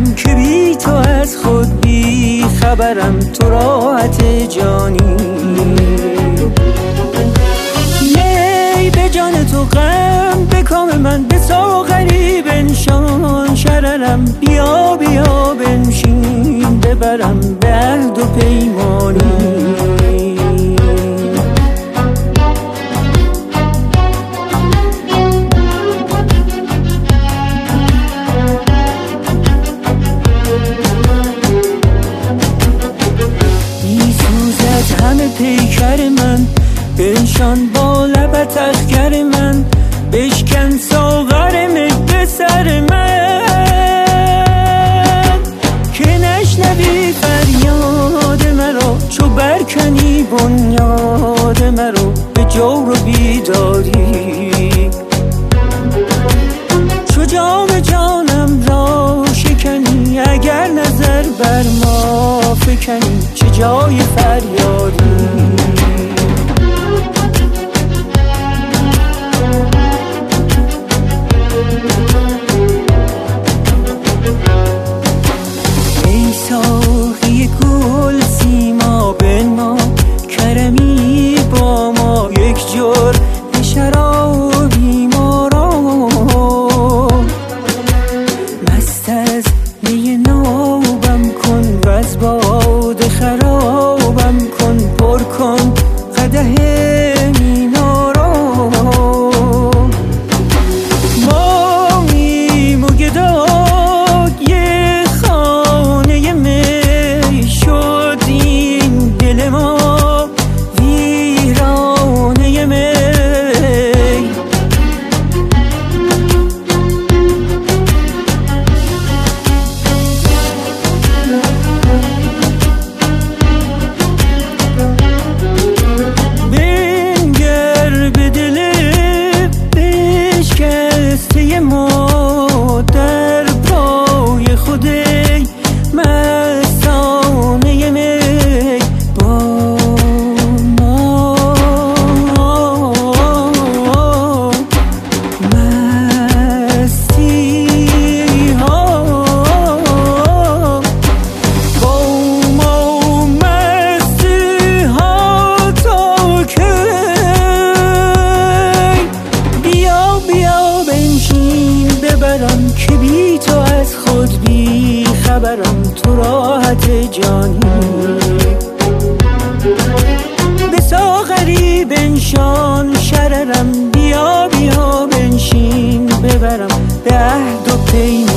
ببرم که بی تو از خود بی خبرم، تو راحت جانی. می به جان تو غم به کام من، به ساغری بنشان شررم. بیا بیا بنشین ببرم به عهد و پیمانی. همه پیکر من بنشان با لبت اخگر من، بشکن ساغر می به سر من، که نشنوی فریاد مرا چو برکنی بنیاد مرا به جور و بیداری. چو جام جانم را شکنی، اگر نظر بر ما فکنی چه جای فریادی. ای ساقی گل سیما بنما، کرمی با ما یک جرعه شرابی ما را. مست از می نابم کن و از باده خرابم کن، پر کن قدح مینا را. ماییم و گدای خانه می شد این دل ما ویرانه می. بنگر به دل بشکسته ما در پای خوده مستانه می با ما. مستی ها با ما، مستی ها تا کی؟ بیا بیا بنشین ببرم که بی تو از خود بی خبرم، تو راحت جانی. به ساغری بنشان شررم، بیا بیا بنشین ببرم به عهد و پیمان.